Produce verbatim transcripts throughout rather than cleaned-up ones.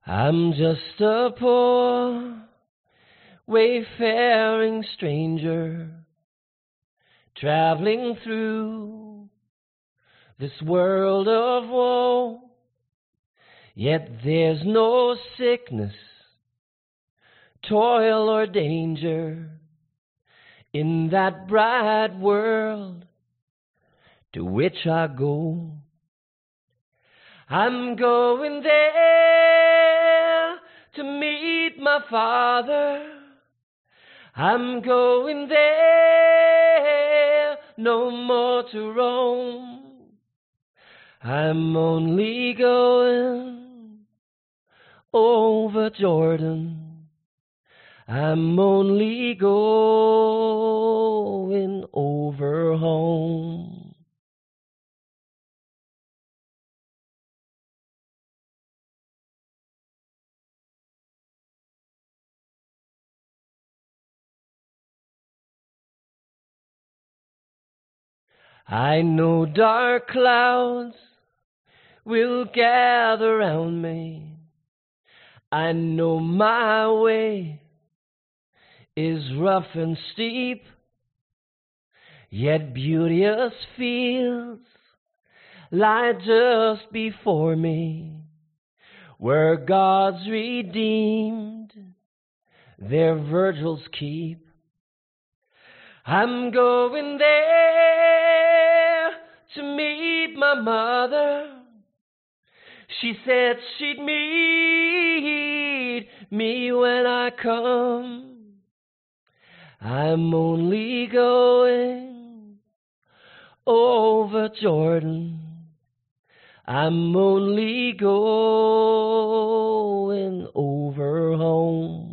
I'm just a poor, wayfaring stranger, traveling through this world of woe. Yet there's no sickness, toil, or danger in that bright world to which I go. I'm going there to meet my Father. I'm going there no more to roam. I'm only going over Jordan. I'm only going over home. I know dark clouds will gather round me. I know my way is rough and steep, yet beauteous fields lie just before me, where God's redeemed their virgils keep. I'm going there to meet my mother. She said she'd meet me when I come. I'm only going over Jordan. I'm only going over home.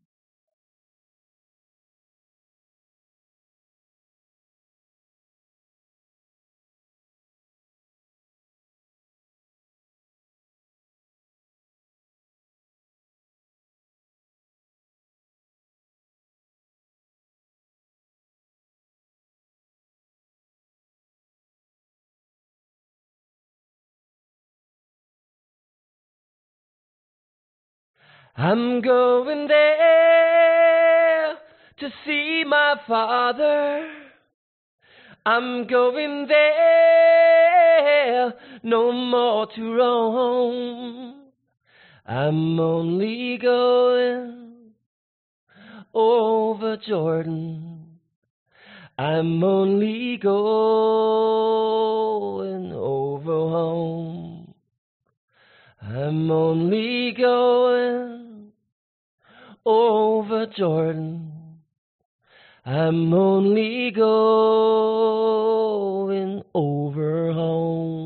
I'm going there to see my Father. I'm going there no more to roam. I'm only going over Jordan. I'm only going over home. I'm only going over Jordan. I'm only going over home.